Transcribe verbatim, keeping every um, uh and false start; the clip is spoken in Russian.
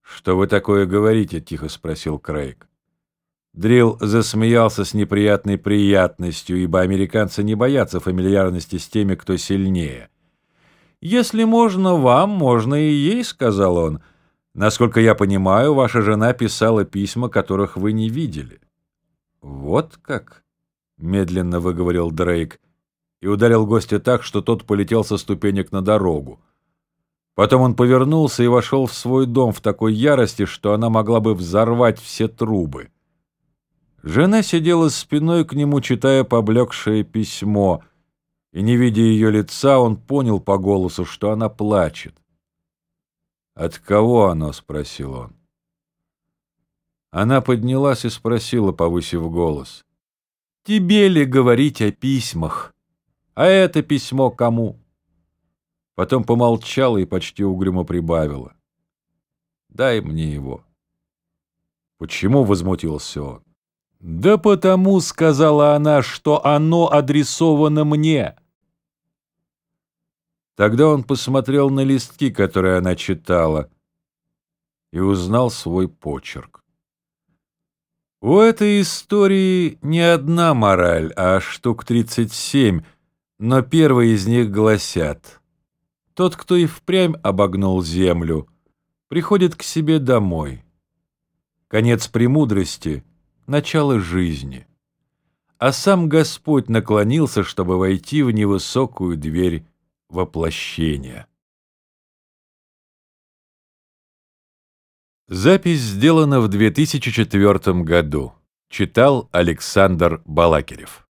«Что вы такое говорите?» — тихо спросил Крейг. Дрилл засмеялся с неприятной приятностью, ибо американцы не боятся фамильярности с теми, кто сильнее. «Если можно вам, можно и ей», — сказал он. «Насколько я понимаю, ваша жена писала письма, которых вы не видели». «Вот как?» — медленно выговорил Дрейк и ударил гостя так, что тот полетел со ступенек на дорогу. Потом он повернулся и вошел в свой дом в такой ярости, что она могла бы взорвать все трубы. Жена сидела спиной к нему, читая поблекшее письмо, и, не видя ее лица, он понял по голосу, что она плачет. «От кого оно?» — спросил он. Она поднялась и спросила, повысив голос. «Тебе ли говорить о письмах? А это письмо кому?» Потом помолчала и почти угрюмо прибавила. «Дай мне его». «Почему?» — возмутился он. «Да потому, — сказала она, — что оно адресовано мне». Тогда он посмотрел на листки, которые она читала, и узнал свой почерк. У этой истории не одна мораль, а штук тридцать семь, но первые из них гласят: тот, кто и впрямь обогнул землю, приходит к себе домой. Конец премудрости — начало жизни. А сам Господь наклонился, чтобы войти в невысокую дверь воплощения. Запись сделана в две тысячи четвёртом году. Читал Александр Балакирев.